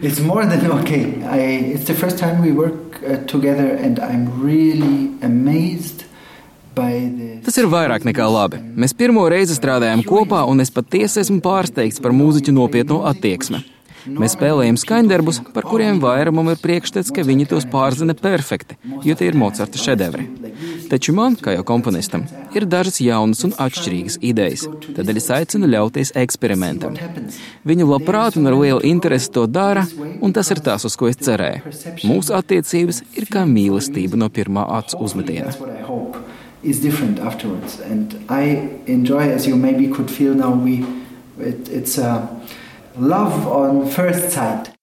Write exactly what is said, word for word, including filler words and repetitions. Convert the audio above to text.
It's more than okay. I, it's the first time we work uh, together and I'm really amazed. Tas ir vairāk nekā labi. Mēs pirmo reizi strādājam kopā, un es patiesi esmu pārsteigts par mūziķu nopietno attieksmi. Mēs spēlējam skaņdarbus, par kuriem vairumam ir priekšstats, ka viņi tos pārzina perfekti, jo tie ir Mocarta šedevri. Taču man, kā jau komponistam, ir dažas jaunas un atšķirīgas idejas, tādēļ es aicinu ļauties eksperimentam. Viņi labprāt un ar lielu interesi to dara, un tas ir tas, uz ko es cerēju. Mūsu attiecības ir kā mīlestība no pirmā acu uzmetiena. Is different afterwards, and I enjoy, as you maybe could feel now, we it, it's a love on first sight.